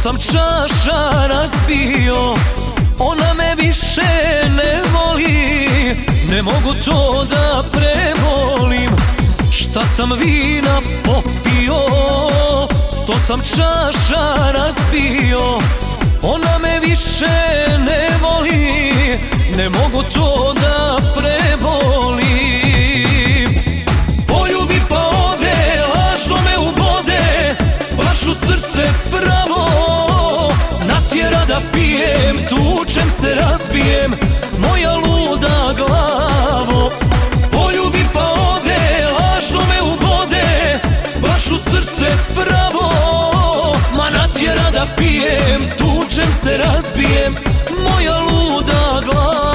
sam čaša razbio, ona me više ne voli. Ne mogu to da prebolim, šta sam vina popio. 100 sam čaša razbio, ona me više ne voli. Ne mogu to da prebolim. Poljubi pa ode, lažno me ubode, baš u srce pravo. Natjera da pijem, tučem se, razbijem, moja luda glavo. Poljubi pa ode, lažno me ubode, baš u srce pravo. Ma natjera da pijem, tučem se, razbijem, moja luda glavo.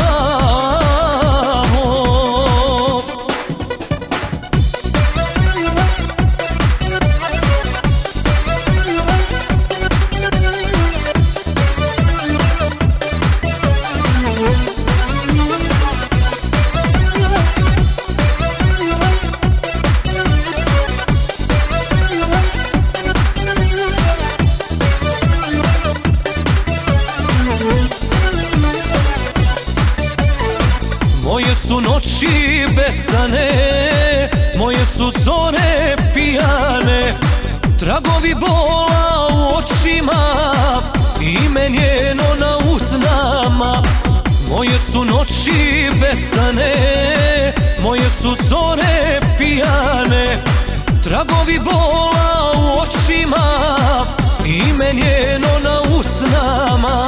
Moje su noći besane, moje su zore pijane, tragovi bola u očima, ime njeno na usnama. Moje su noći besane, moje su zore pijane, tragovi bola u očima, ime njeno na usnama.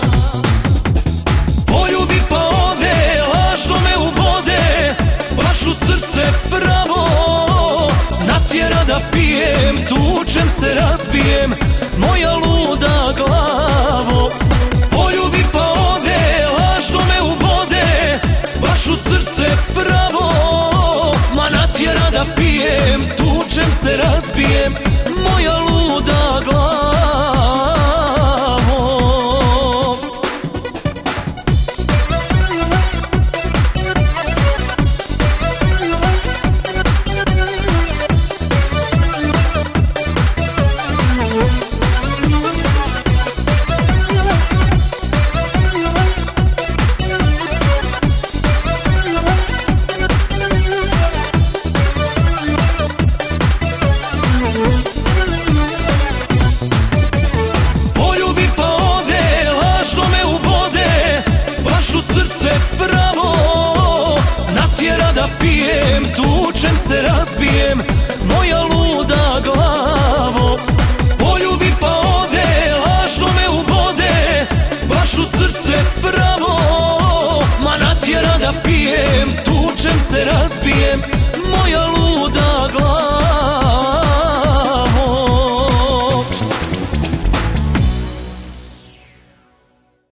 Poljubi pa ode, lažno me ubode, baš u srce pravo. Natjera da pijem, tučem se, razbijem, moja luda glavo. Poljubi pa ode, lažno me ubode, baš u srce pravo. Ma natjera da pijem, tučem se, razbijem, moja luda glavo. Natjera da pijem, tučem se, razbijem, moja luda glavo. Poljubi pa ode, lažno me ubode, baš u srce pravo. Ma natjera da pijem, tučem se, razbijem, moja luda